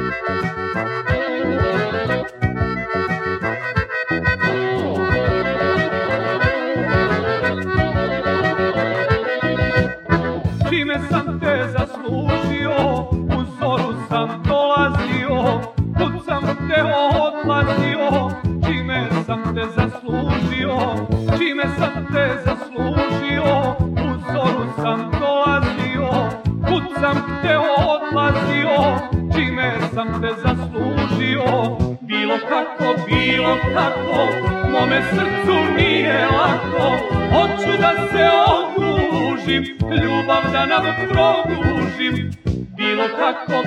Čime sam te zaslužio, u zoru sam dolazio, kud sam te odlazio. Čime sam te zaslužio, čime sam te zaslužio, u zoru sam dolazio, kud sam te odlazio. Čime sam te zaslužio, bilo kako, mome srcu nije lako. Hoću da se odužim, ljubav da nam produžim. Bilo kako,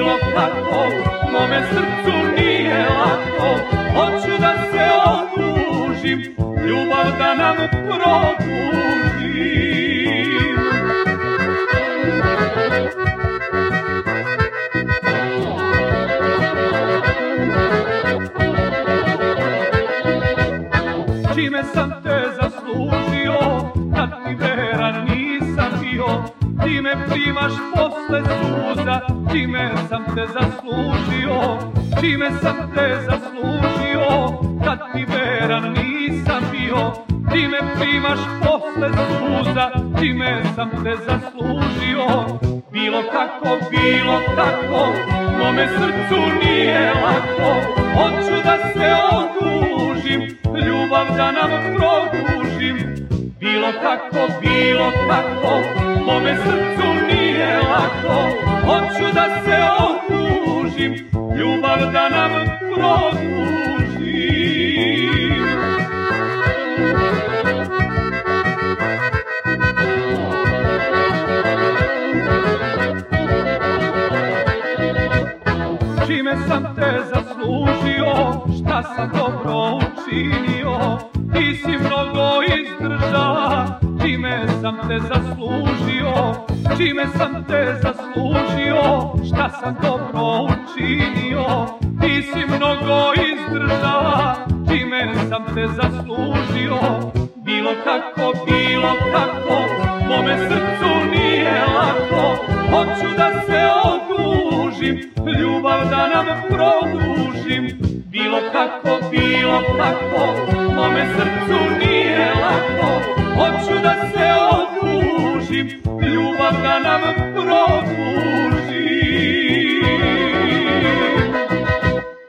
mome srcu nije lako. Hoću da se odužim, ljubav da nam produžim. Čime sam te zaslužio, kad ti veran nisam bio, ti me primaš posle suza. Čime sam te zaslužio, čime sam te zaslužio, kad ti veran nisam bio, ti me primaš posle suza. Čime sam te zaslužio, bilo kako, mome srcu nije lako. Hoću da se odužim, ljubav da nam produžim. Bilo kako, mome srcu nije lako. Hoću da se odužim, ljubav da nam produžim. Čime sam te zaslužio, šta sam dobro učinio, ti si mnogo izdržala. Čime sam te zaslužio, čime sam te zaslužio, šta sam dobro učinio, ti si mnogo izdržala. Čime sam te zaslužio, bilo kako, mome srcu nije lako. Hoću da se odužim, ljubav da nam produžim. Bilo kako, mome srcu nije lako. Hoću da se odužim, ljubav da nam produžim.